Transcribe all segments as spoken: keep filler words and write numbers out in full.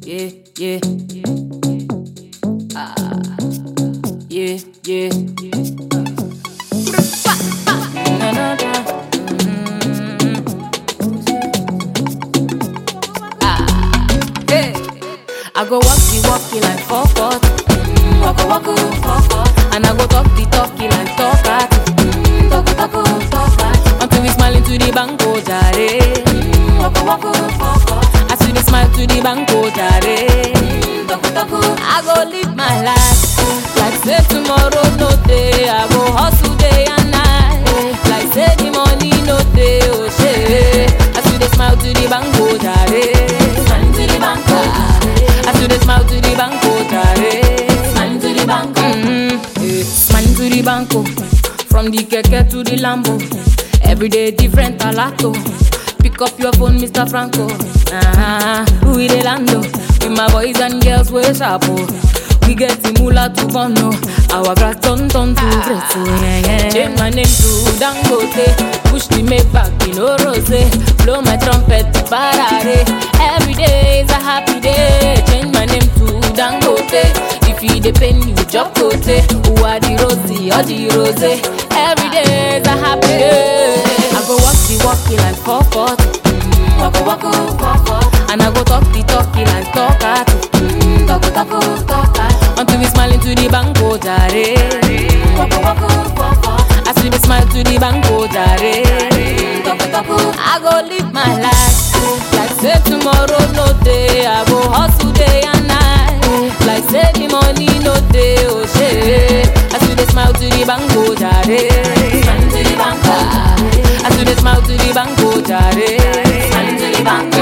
yeah, yeah. Ah, yeah, yeah. Na, na, na. Mm. Ah, hey. I go walk the walkie like four foot. Mm, walk walk walk, and I go talk the talkie like talk at. Mm, talk talk talk, until we smile into the banco jare. Mm, walk walk walk, as we dey smile to the banco jare. Mm, talk talk, I go live my life like say tomorrow no day. I go hustle day and night like say the money no day. Oh shit, as we dey smile to the banco jare. Smile to the banco. As you dey smile to the banco, jare. Smile to the banco. Mm-hmm. Yeah. Smile to the banco. From the keke to the Lambo. Every day different alato. Pick up your phone, Mister Franco. Uh-huh. We dey lando. With my boys and girls, we sharp. We get the moolah to bono. Our grass turn turn to great. So yeah, yeah. Change my name to Dangote. Push the Maybach, you know rose. Blow my trumpet to parare. Every day is a happy day. Change my name to Dangote. If you dey pain you, job kote. Who are the rosy or the rose? Every day is a happy day. I go walk the walkie like four foot. Mm, walk walk walk, and I go talk the talkie like talk at. Mm, talk talk talk at. Until we smile into the banco jare. Walk walk walk, as we dey smile to the banco jare. Talk talk, I go live my life like say tomorrow no day. I go hustle day and night like say the money no day. Oh shit, as we dey smile to the banco jare. Smile to the banco. As we dey smile to the banco jare. Smile to the banco.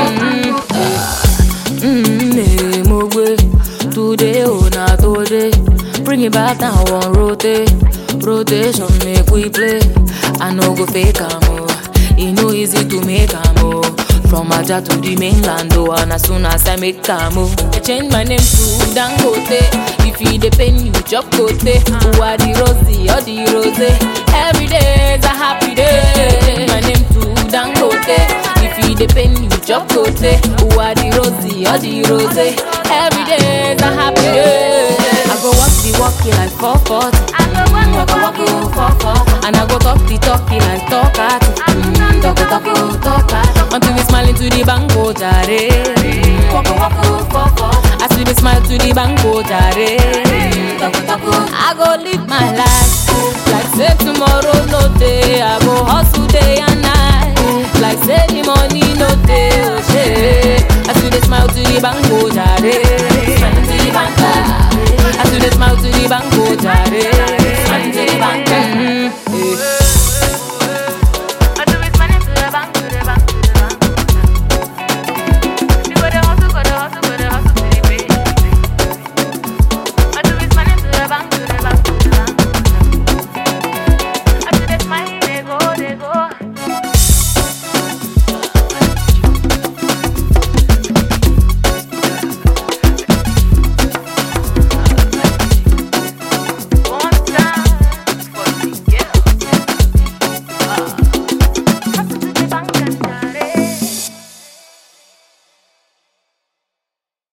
Mm-hmm. Mogwe today oh na today. Bring it back down one rotate. Rotation make we play. I no go fake am oh. E no easy to make am oh. From Aja to the mainland oh, and as soon as I make am oh, I change my name to Dangote. If you dey pain you, job kote. Who are the rosy or the rose? Every day is a happy day. Change my name to Dangote. If you dey pain you, job kote. Who are the rosy or the rose? Every day is a happy day. I go walk the walkie like four foot. I go walk walk four foot, and I go talk the talkie like talk at. Mm, talk talk talk at. Until we smile into the banco jare. Walk walk four foot, as we dey smile to the banco jare. Talk talk, I go live my life like say tomorrow no day. I go hustle day and night like say the money no day. Oh shit.